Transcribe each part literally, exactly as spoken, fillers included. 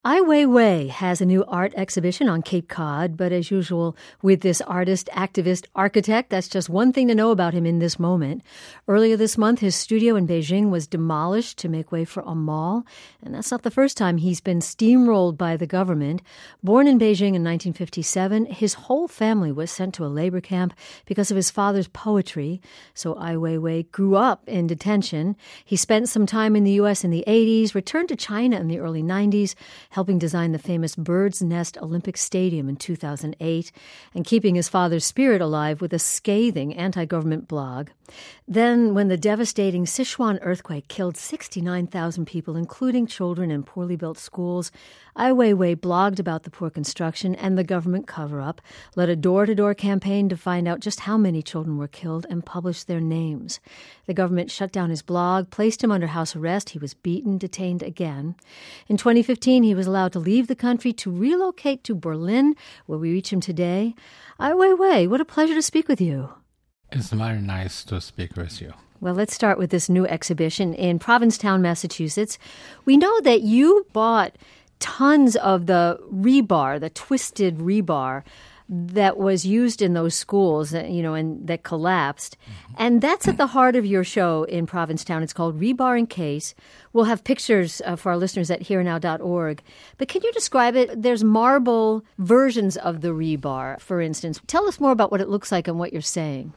Ai Weiwei has a new art exhibition on Cape Cod, but as usual with this artist, activist, architect, that's just one thing to know about him in this moment. Earlier this month, his studio in Beijing was demolished to make way for a mall, and that's not the first time he's been steamrolled by the government. Born in Beijing in nineteen fifty-seven, his whole family was sent to a labor camp because of his father's poetry, so Ai Weiwei grew up in detention. He spent some time in the U S in the eighties, returned to China in the early nineties, helping design the famous Bird's Nest Olympic Stadium in two thousand eight, and keeping his father's spirit alive with a scathing anti-government blog. Then, when the devastating Sichuan earthquake killed sixty-nine thousand people, including children in poorly built schools, Ai Weiwei blogged about the poor construction and the government cover-up, led a door-to-door campaign to find out just how many children were killed, and published their names. The government shut down his blog, placed him under house arrest. He was beaten, detained again. In twenty fifteen, he was allowed to leave the country to relocate to Berlin, where we reach him today. Ai Weiwei, what a pleasure to speak with you. It's very nice to speak with you. Well, let's start with this new exhibition in Provincetown, Massachusetts. We know that you bought tons of the rebar, the twisted rebar that was used in those schools, you know, and that collapsed. Mm-hmm. And that's at the heart of your show in Provincetown. It's called Rebar and Case. We'll have pictures uh, for our listeners at here now dot org. But can you describe it? There's marble versions of the rebar, for instance. Tell us more about what it looks like and what you're saying.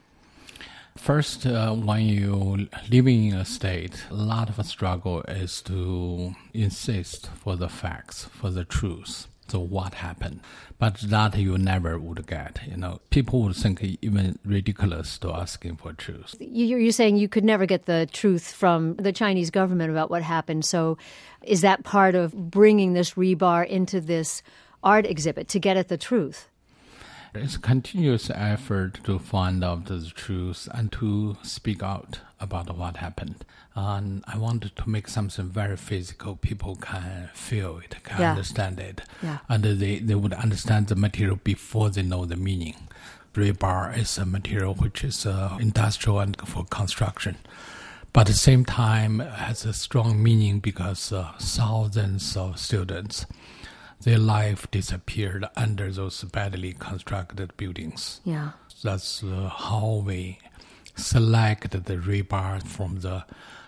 First, uh, when you living in a state, a lot of a struggle is to insist for the facts, for the truth. So what happened? But that you never would get. You know, people would think even ridiculous to asking for truth. You're saying you could never get the truth from the Chinese government about what happened. So is that part of bringing this rebar into this art exhibit, to get at the truth? It's a continuous effort to find out the truth and to speak out about what happened. And I wanted to make something very physical. People can feel it, can yeah. understand it. Yeah. And they, they would understand the material before they know the meaning. Rebar is a material which is uh, industrial and for construction. But at the same time, it has a strong meaning because uh, thousands of students, their life disappeared under those badly constructed buildings. Yeah. That's uh, how we select the rebar from the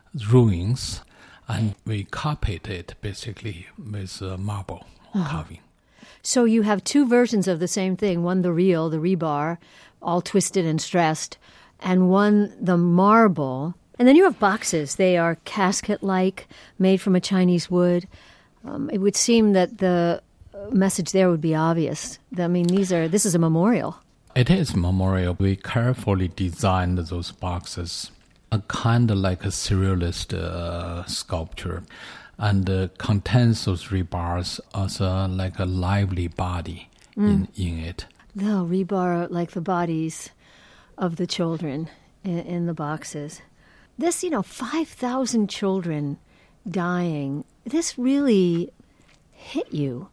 ruins, and we copied it basically with uh, marble uh-huh. carving. So you have two versions of the same thing, one the real, the rebar, all twisted and stressed, and one the marble. And then you have boxes. They are casket-like, made from a Chinese wood. Um, it would seem that the message there would be obvious. I mean, these are this is a memorial. It is a memorial. We carefully designed those boxes, a kind of like a surrealist uh, sculpture, and uh, contains those rebars as a, like a lively body mm. in, in it. No, rebar like the bodies of the children in, in the boxes. This, you know, five thousand children dying, this really hit you.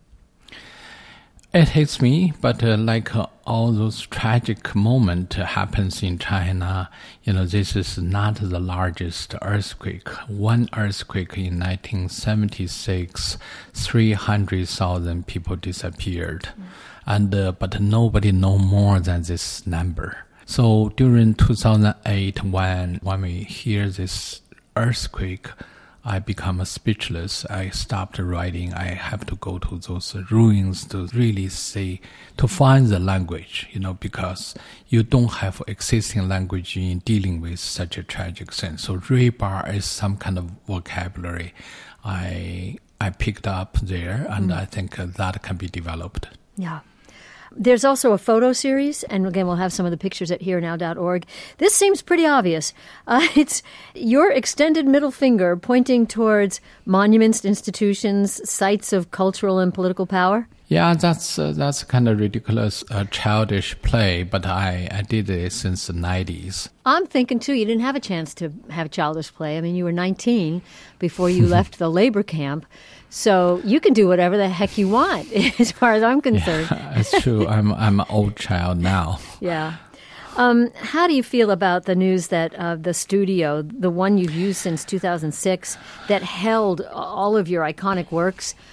It hits me, but uh, like uh, all those tragic moments uh, happens in China, you know, this is not the largest earthquake. One earthquake in nineteen seventy-six, three hundred thousand people disappeared. Mm. and uh, But nobody know more than this number. So during two thousand eight, when, when we hear this earthquake, I become speechless. I stopped writing. I have to go to those ruins to really see, to find the language, you know, because you don't have existing language in dealing with such a tragic thing. So rebar is some kind of vocabulary I I picked up there, and mm. I think uh, that can be developed. Yeah. There's also a photo series, and again, we'll have some of the pictures at here now dot org. This seems pretty obvious. Uh, it's your extended middle finger pointing towards monuments, institutions, sites of cultural and political power. Yeah, that's uh, that's kind of ridiculous, uh, childish play, but I, I did it since the nineties. I'm thinking, too, you didn't have a chance to have childish play. I mean, you were nineteen before you left the labor camp. So you can do whatever the heck you want, as far as I'm concerned. Yeah, it's true. I'm I'm an old child now. Yeah. Um, how do you feel about the news that uh, the studio, the one you've used since two thousand six, that held all of your iconic works,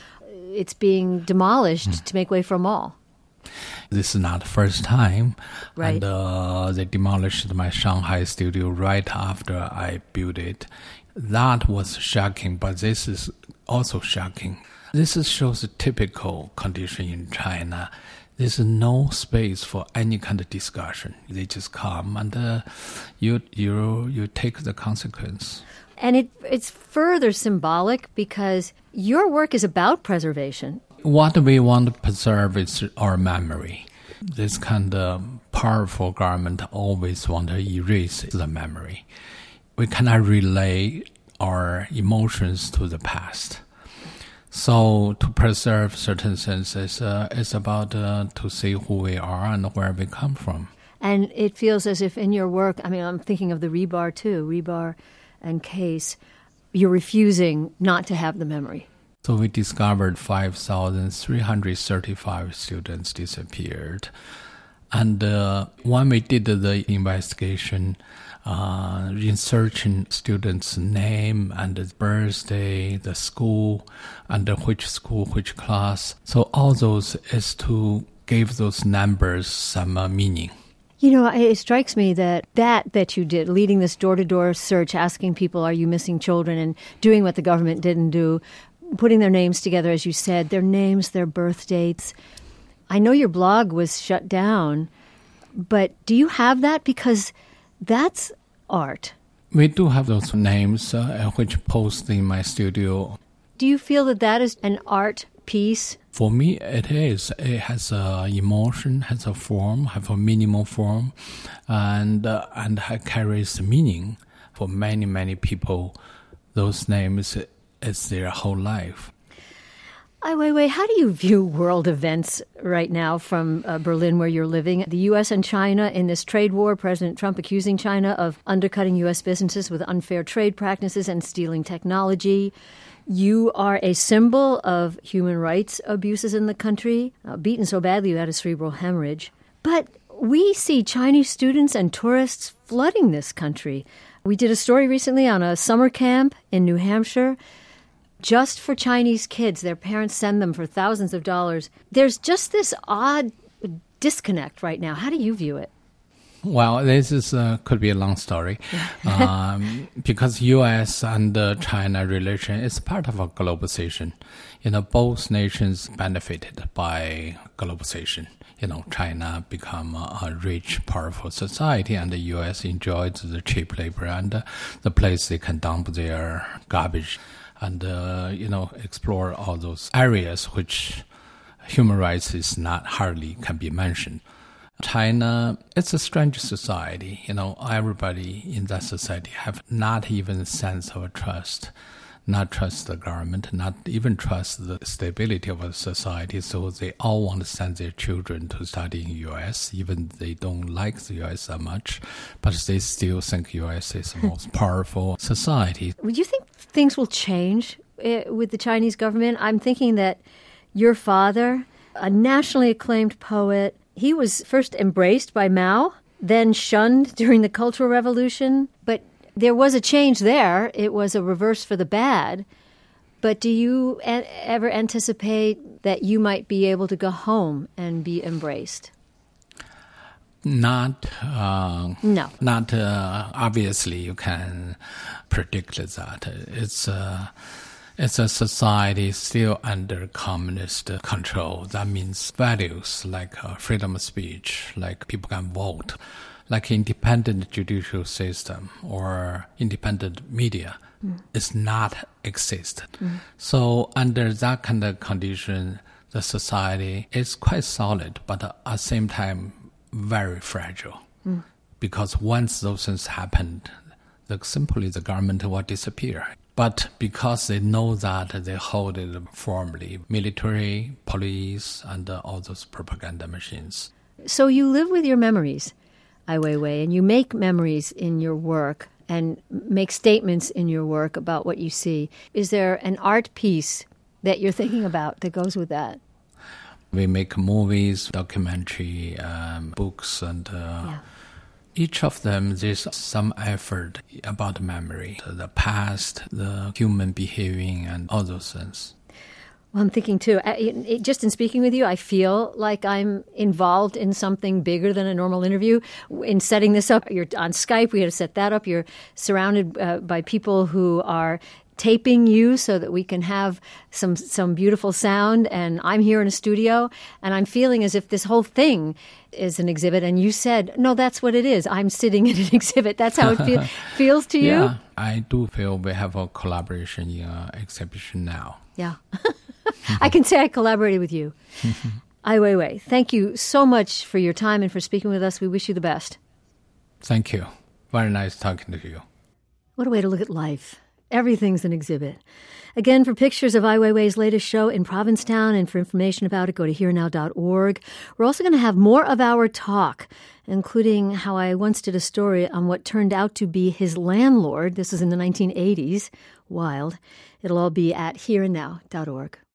it's being demolished mm. to make way for a mall. This is not the first time. Right. And uh, they demolished my Shanghai studio right after I built it. That was shocking, but this is also shocking. This is, shows a typical condition in China. There's no space for any kind of discussion. They just come and uh, you you you take the consequence. And it it's further symbolic because your work is about preservation. What we want to preserve is our memory. This kind of powerful government always want to erase the memory. We cannot relay our emotions to the past. So to preserve certain senses, uh, it's about uh, to see who we are and where we come from. And it feels as if in your work, I mean, I'm thinking of the rebar too, rebar and case, you're refusing not to have the memory. So we discovered five thousand three hundred thirty-five students disappeared. And uh, when we did the investigation, uh, researching students' name and the birthday, the school, and which school, which class. So all those is to give those numbers some uh, meaning. You know, it strikes me that that that you did, leading this door-to-door search, asking people, are you missing children, and doing what the government didn't do, putting their names together, as you said, their names, their birth dates. I know your blog was shut down, but do you have that? Because that's art. We do have those names, uh, which post in my studio. Do you feel that that is an art piece? For me, it is. It has a emotion, has a form, has a minimal form, and uh, and it carries meaning for many, many people. Those names is their whole life. Ai Weiwei, how do you view world events right now from uh, Berlin, where you're living? The U S and China in this trade war, President Trump accusing China of undercutting U S businesses with unfair trade practices and stealing technology. You are a symbol of human rights abuses in the country, uh, beaten so badly you had a cerebral hemorrhage. But we see Chinese students and tourists flooding this country. We did a story recently on a summer camp in New Hampshire just for Chinese kids. Their parents send them for thousands of dollars. There's just this odd disconnect right now. How do you view it? Well, this is uh, could be a long story, um, because U S and uh, China relation is part of a globalization. You know, both nations benefited by globalization. You know, China become a, a rich, powerful society, and the U S enjoyed the cheap labor and uh, the place they can dump their garbage and, uh, you know, explore all those areas which human rights is not hardly can be mentioned. China, it's a strange society. You know, everybody in that society have not even a sense of trust, not trust the government, not even trust the stability of a society. So they all want to send their children to study in the U S, even they don't like the U S that much, but they still think U S is the most powerful society. Would you think things will change uh, with the Chinese government? I'm thinking that your father, a nationally acclaimed poet, he was first embraced by Mao, then shunned during the Cultural Revolution. But there was a change there. It was a reverse for the bad. But do you a- ever anticipate that you might be able to go home and be embraced? Not, uh, no. Not uh, obviously you can predict that. It's uh, It's a society still under communist control. That means values like uh, freedom of speech, like people can vote, like independent judicial system or independent media mm. is not exist. Mm. So under that kind of condition, the society is quite solid, but at the same time very fragile. Mm. Because once those things happened, the, simply the government will disappear. But because they know that, they hold it firmly. Military, police, and uh, all those propaganda machines. So you live with your memories, Ai Weiwei, and you make memories in your work and make statements in your work about what you see. Is there an art piece that you're thinking about that goes with that? We make movies, documentary, um, books, and... Uh, yeah. Each of them, there's some effort about memory, the past, the human behaving, and all those things. Well, I'm thinking too, I- it, it- just in speaking with you, I feel like I'm involved in something bigger than a normal interview. In setting this up, you're on Skype, we had to set that up. You're surrounded uh, by people who are taping you so that we can have some some beautiful sound. And I'm here in a studio, and I'm feeling as if this whole thing is an exhibit. And you said, no, that's what it is. I'm sitting in an exhibit. That's how it feel, feels to you? Yeah, I do feel we have a collaboration in an exhibition now. Yeah. I can say I collaborated with you. Ai Weiwei, thank you so much for your time and for speaking with us. We wish you the best. Thank you. Very nice talking to you. What a way to look at life. Everything's an exhibit. Again, for pictures of Ai Weiwei's latest show in Provincetown and for information about it, go to here now dot org. We're also going to have more of our talk, including how I once did a story on what turned out to be his landlord. This was in the nineteen eighties. Wild. It'll all be at here and now dot org.